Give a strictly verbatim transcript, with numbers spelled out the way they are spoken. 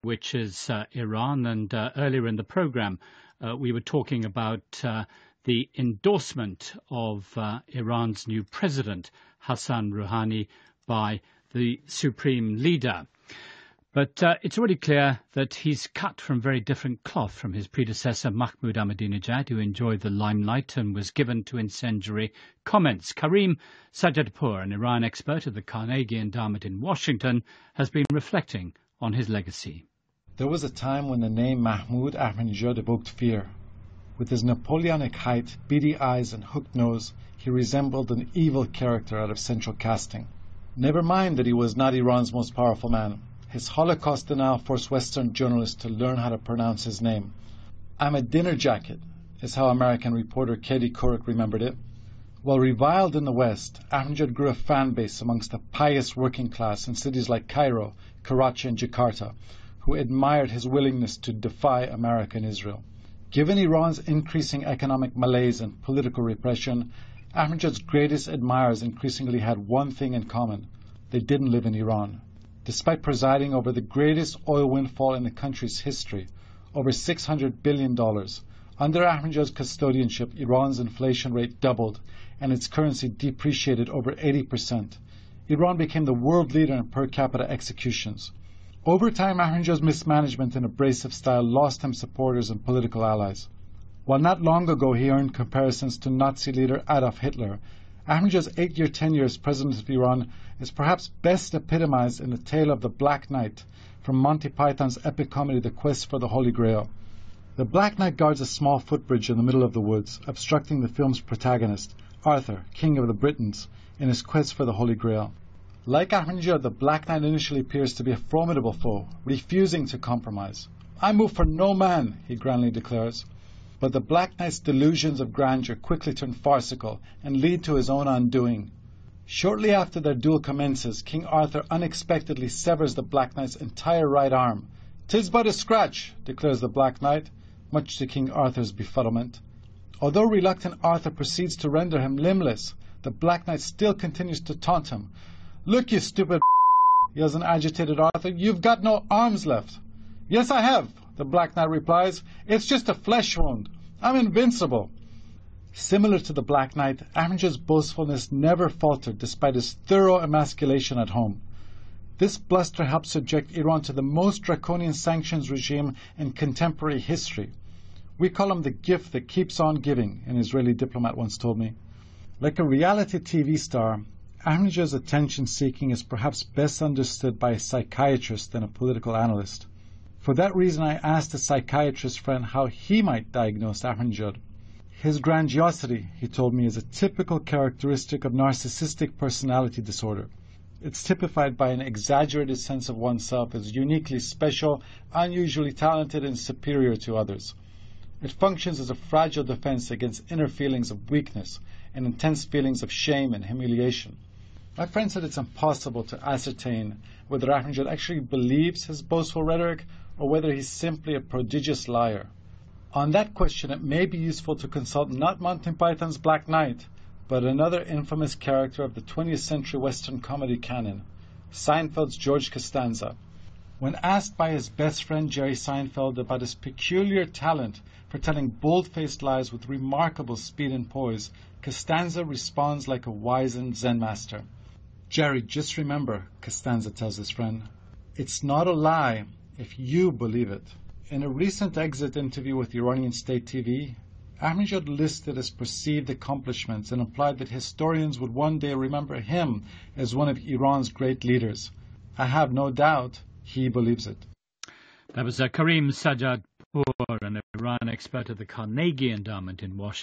which is uh, Iran. And uh, earlier in the program, uh, we were talking about uh, the endorsement of uh, Iran's new president, Hassan Rouhani, by the supreme leader. But uh, it's already clear that he's cut from very different cloth from his predecessor, Mahmoud Ahmadinejad, who enjoyed the limelight and was given to incendiary comments. Karim Sajjadpour, an Iran expert at the Carnegie Endowment in Washington, has been reflecting on his legacy. There was a time when the name Mahmoud Ahmadinejad evoked fear. With his Napoleonic height, beady eyes and hooked nose, he resembled an evil character out of central casting. Never mind that he was not Iran's most powerful man. His Holocaust denial forced Western journalists to learn how to pronounce his name. "I'm a dinner jacket," is how American reporter Katie Couric remembered it. While reviled in the West, Ahmadinejad grew a fan base amongst the pious working class in cities like Cairo, Karachi and Jakarta, who admired his willingness to defy America and Israel. Given Iran's increasing economic malaise and political repression, Ahmadinejad's greatest admirers increasingly had one thing in common: they didn't live in Iran. Despite presiding over the greatest oil windfall in the country's history, over six hundred billion dollars, under Ahmadinejad's custodianship, Iran's inflation rate doubled and its currency depreciated over eighty percent. Iran became the world leader in per capita executions. Over time, Ahmadinejad's mismanagement and abrasive style lost him supporters and political allies. While not long ago he earned comparisons to Nazi leader Adolf Hitler, Ahmadinejad's eight-year tenure as president of Iran is perhaps best epitomized in the tale of the Black Knight from Monty Python's epic comedy The Quest for the Holy Grail. The Black Knight guards a small footbridge in the middle of the woods, obstructing the film's protagonist, Arthur, King of the Britons, in his quest for the Holy Grail. Like Ahmadinejad, the Black Knight initially appears to be a formidable foe, refusing to compromise. "I move for no man," he grandly declares. But the Black Knight's delusions of grandeur quickly turn farcical and lead to his own undoing. Shortly after their duel commences, King Arthur unexpectedly severs the Black Knight's entire right arm. "'Tis but a scratch," declares the Black Knight, much to King Arthur's befuddlement. Although reluctant Arthur proceeds to render him limbless, the Black Knight still continues to taunt him. "Look, you stupid yells an agitated Arthur, "you've got no arms left." "Yes, I have," the Black Knight replies. "It's just a flesh wound. I'm invincible." Similar to the Black Knight, Ahmadinejad's boastfulness never faltered despite his thorough emasculation at home. This bluster helped subject Iran to the most draconian sanctions regime in contemporary history. "We call him the gift that keeps on giving," an Israeli diplomat once told me. Like a reality T V star, Ahmadinejad's attention-seeking is perhaps best understood by a psychiatrist than a political analyst. For that reason, I asked a psychiatrist friend how he might diagnose Ahmadinejad. His grandiosity, he told me, is a typical characteristic of narcissistic personality disorder. It's typified by an exaggerated sense of oneself as uniquely special, unusually talented, and superior to others. It functions as a fragile defense against inner feelings of weakness and intense feelings of shame and humiliation. My friend said it's impossible to ascertain whether Ahmadinejad actually believes his boastful rhetoric or whether he's simply a prodigious liar. On that question, it may be useful to consult not Monty Python's Black Knight, but another infamous character of the twentieth century Western comedy canon, Seinfeld's George Costanza. When asked by his best friend Jerry Seinfeld about his peculiar talent for telling bold-faced lies with remarkable speed and poise, Costanza responds like a wizened Zen master. "Jerry, just remember," Costanza tells his friend, "it's not a lie if you believe it." In a recent exit interview with Iranian state T V, Ahmadinejad listed his perceived accomplishments and implied that historians would one day remember him as one of Iran's great leaders. I have no doubt he believes it. That was uh, Karim Sajjadpour, an Iran expert at the Carnegie Endowment in Washington.